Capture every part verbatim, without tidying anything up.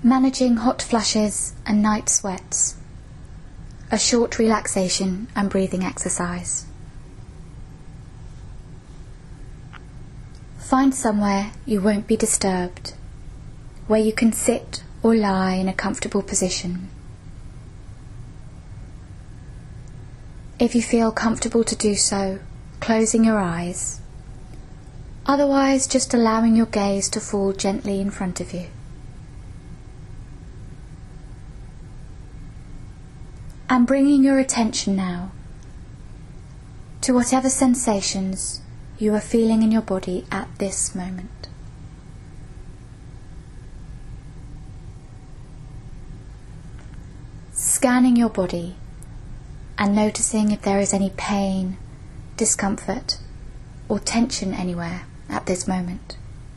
Managing hot flushes and night sweats. A short relaxation and breathing exercise. Find somewhere you won't be disturbed, where you can sit or lie in a comfortable position. If you feel comfortable to do so, closing your eyes. Otherwise, just allowing your gaze to fall gently in front of you. And bringing your attention now to whatever sensations you are feeling in your body at this moment. Scanning your body and noticing if there is any pain, discomfort, or tension anywhere at this moment.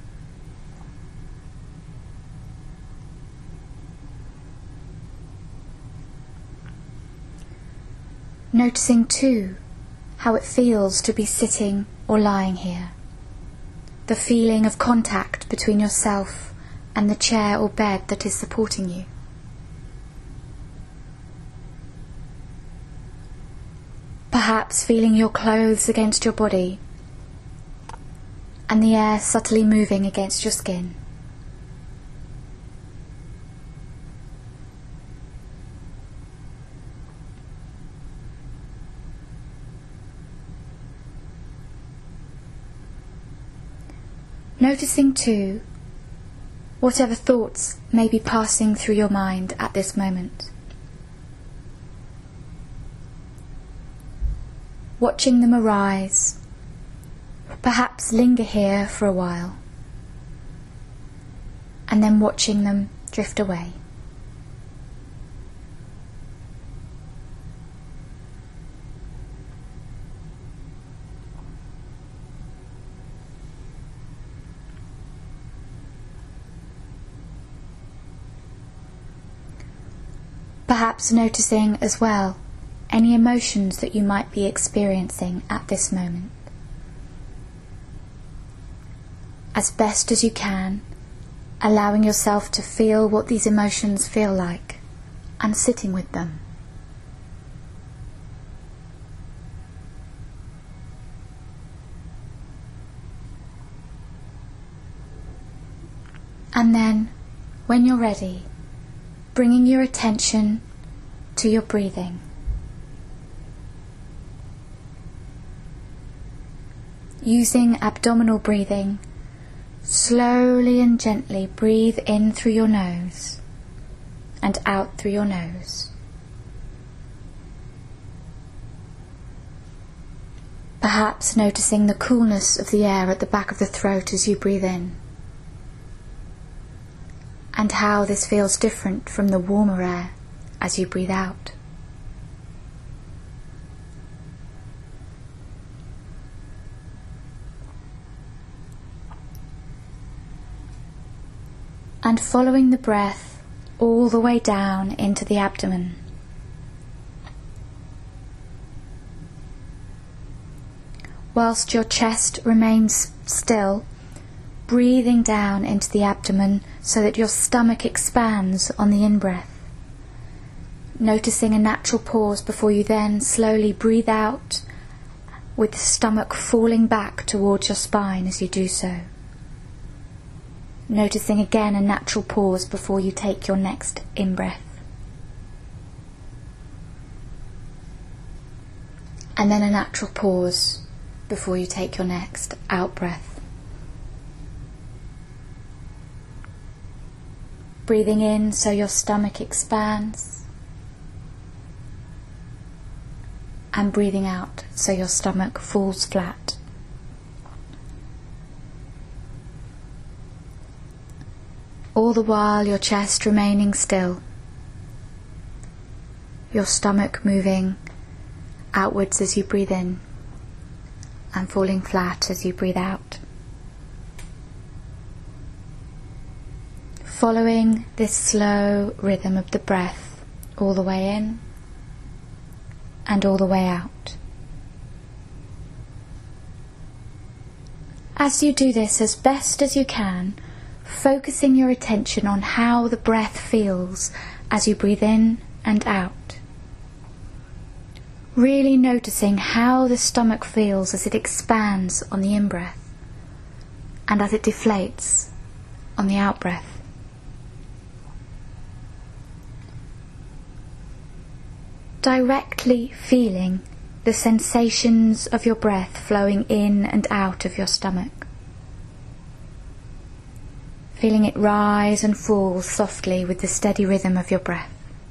Noticing too how it feels to be sitting or lying here. The feeling of contact between yourself and the chair or bed that is supporting you. Perhaps feeling your clothes against your body and the air subtly moving against your skin. Noticing too whatever thoughts may be passing through your mind at this moment. Watching them arise, perhaps linger here for a while, and then watching them drift away. Perhaps noticing as well any emotions that you might be experiencing at this moment. As best as you can, allowing yourself to feel what these emotions feel like and sitting with them. And then, when you're ready, bringing your attention to your breathing. Using abdominal breathing, slowly and gently breathe in through your nose and out through your nose. Perhaps noticing the coolness of the air at the back of the throat as you breathe in, and how this feels different from the warmer air as you breathe out. And following the breath all the way down into the abdomen. Whilst your chest remains still, breathing down into the abdomen so that your stomach expands on the in-breath. Noticing a natural pause before you then slowly breathe out with the stomach falling back towards your spine as you do so. Noticing again a natural pause before you take your next in-breath. And then a natural pause before you take your next out-breath. Breathing in so your stomach expands, and breathing out so your stomach falls flat. All the while your chest remaining still, your stomach moving outwards as you breathe in and falling flat as you breathe out. Following this slow rhythm of the breath all the way in and all the way out. As you do this as best as you can, focusing your attention on how the breath feels as you breathe in and out. Really noticing how the stomach feels as it expands on the in-breath and as it deflates on the out-breath. Directly feeling the sensations of your breath flowing in and out of your stomach. Feeling it rise and fall softly with the steady rhythm of your breath.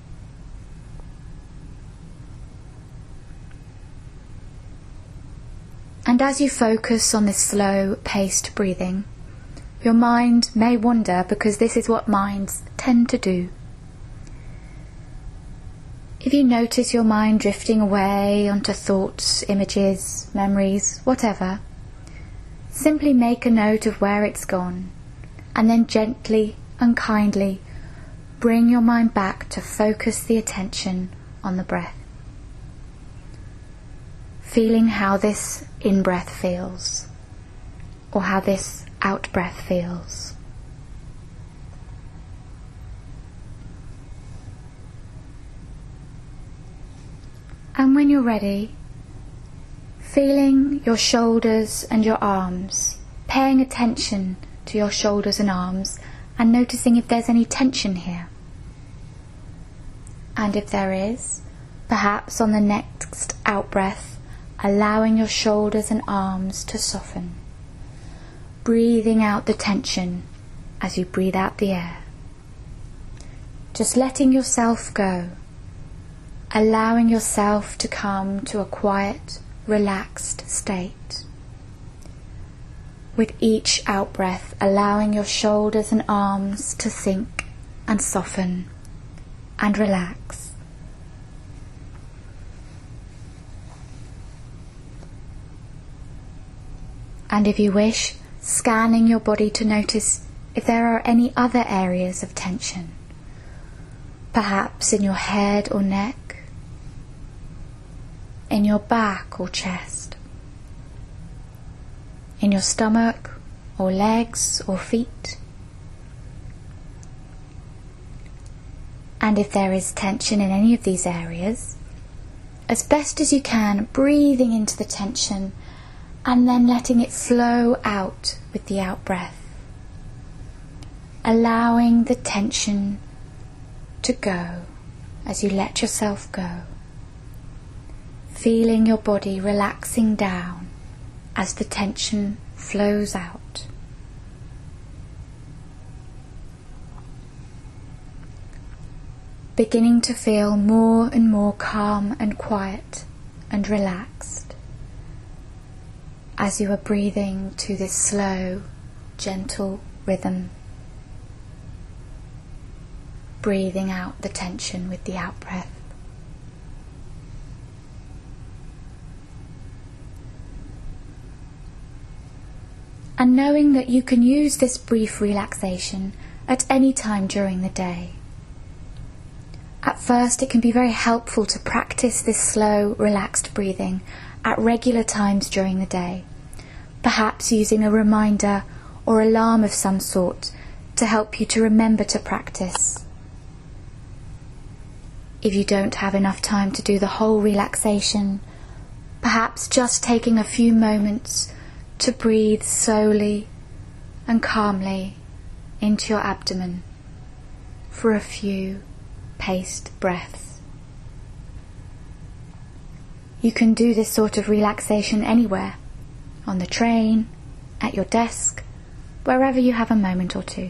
And as you focus on this slow-paced breathing, your mind may wander, because this is what minds tend to do. If you notice your mind drifting away onto thoughts, images, memories, whatever, simply make a note of where it's gone, and then gently and kindly bring your mind back to focus the attention on the breath. Feeling how this in-breath feels, or how this out-breath feels. And when you're ready, feeling your shoulders and your arms, paying attention to your shoulders and arms, and noticing if there's any tension here. And if there is, perhaps on the next out-breath, allowing your shoulders and arms to soften, breathing out the tension as you breathe out the air. Just letting yourself go, allowing yourself to come to a quiet, relaxed state. With each out-breath, allowing your shoulders and arms to sink and soften and relax. And if you wish, scanning your body to notice if there are any other areas of tension, perhaps in your head or neck, in your back or chest, in your stomach or legs or feet. And if there is tension in any of these areas, as best as you can, breathing into the tension and then letting it flow out with the out-breath, allowing the tension to go as you let yourself go. Feeling your body relaxing down as the tension flows out. Beginning to feel more and more calm and quiet and relaxed as you are breathing to this slow, gentle rhythm. Breathing out the tension with the out-breath. And knowing that you can use this brief relaxation at any time during the day. At first, it can be very helpful to practice this slow, relaxed breathing at regular times during the day, perhaps using a reminder or alarm of some sort to help you to remember to practice. If you don't have enough time to do the whole relaxation, perhaps just taking a few moments to breathe slowly and calmly into your abdomen for a few paced breaths. You can do this sort of relaxation anywhere, on the train, at your desk, wherever you have a moment or two.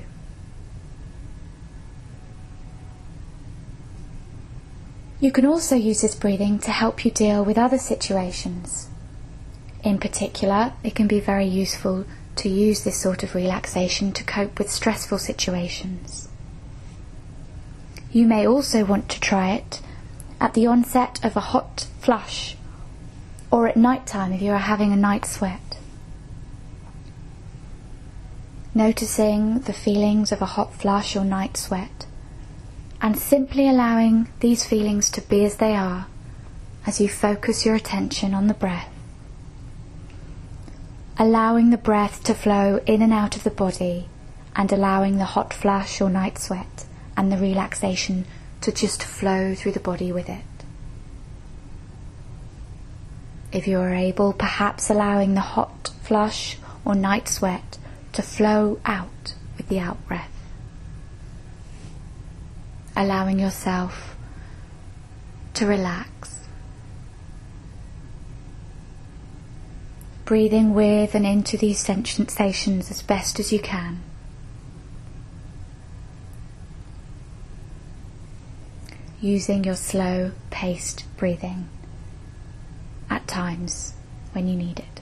You can also use this breathing to help you deal with other situations. In particular, it can be very useful to use this sort of relaxation to cope with stressful situations. You may also want to try it at the onset of a hot flush, or at night time if you are having a night sweat. Noticing the feelings of a hot flush or night sweat, and simply allowing these feelings to be as they are as you focus your attention on the breath. Allowing the breath to flow in and out of the body and allowing the hot flush or night sweat and the relaxation to just flow through the body with it. If you are able, perhaps allowing the hot flush or night sweat to flow out with the out-breath. Allowing yourself to relax. Breathing with and into these sensations as best as you can. Using your slow paced breathing at times when you need it.